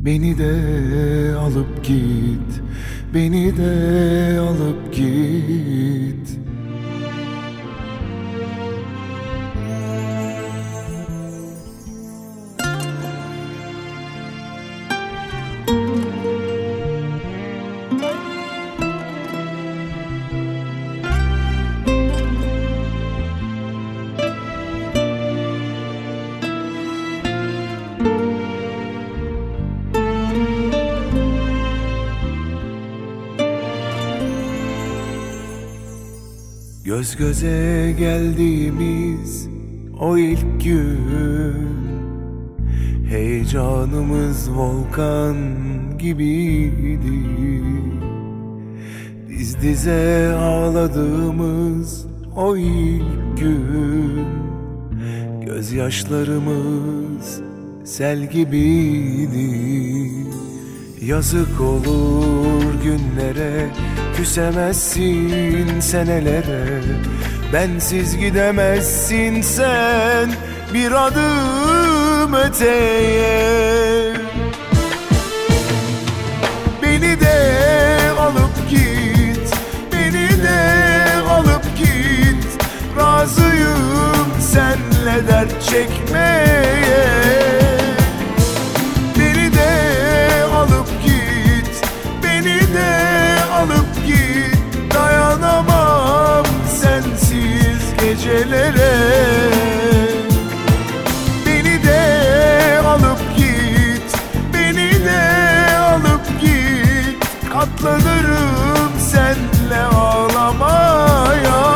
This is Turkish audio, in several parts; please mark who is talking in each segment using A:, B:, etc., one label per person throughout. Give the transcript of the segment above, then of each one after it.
A: Beni de alıp git, beni de alıp git. Göz göze geldiğimiz o ilk gün, heyecanımız volkan gibiydi. Diz dize ağladığımız o ilk gün, gözyaşlarımız sel gibiydi. Yazık olur günlere, küsemezsin senelere. Bensiz gidemezsin sen bir adım öteye. Beni de alıp git, beni de alıp git. Razıyım senle dert çekmeye. Beni de alıp git, beni de alıp git. Dayanamam sensiz gecelere. Beni de alıp git, beni de alıp git. Katlanırım senle ağlamaya.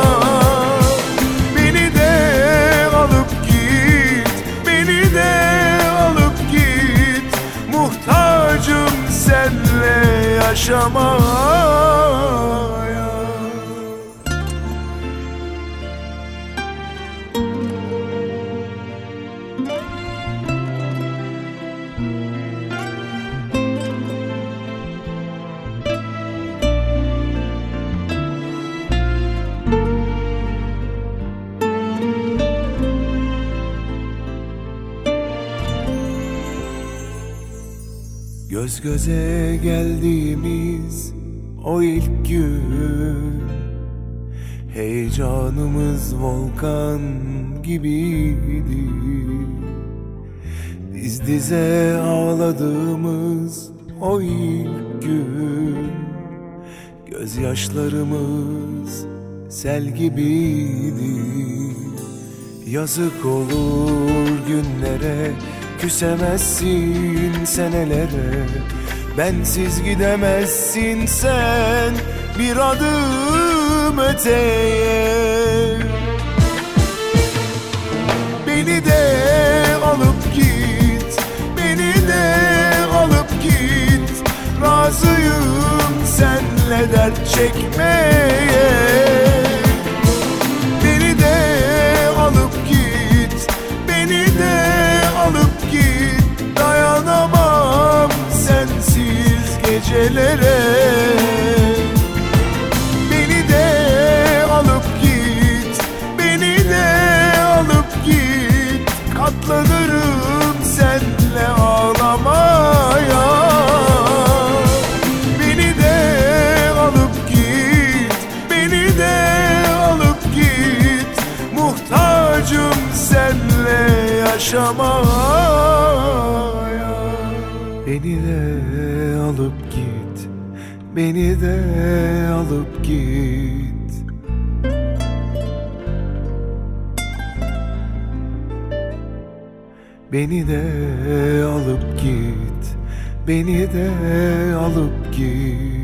A: Beni de alıp git, beni de alıp git. Muhtacım senle yaşamaya. Göz göze geldiğimiz o ilk gün, heyecanımız volkan gibiydi. Diz dize ağladığımız o ilk gün, gözyaşlarımız sel gibiydi. Yazık olur günlere, küsemezsin senelere. Bensiz gidemezsin sen bir adım öteye. Beni de alıp git, beni de alıp git. Razıyım senle dert çekmeye. Beni de alıp git, beni de alıp git. Dayanamam sensiz gecelere. Beni de alıp git, beni de alıp git. Katlanırım senle ağlamaya. Beni de alıp git, beni de alıp git. Muhtacım senle yaşamaya. Beni de alıp git, beni de alıp git. Beni de alıp git, beni de alıp git.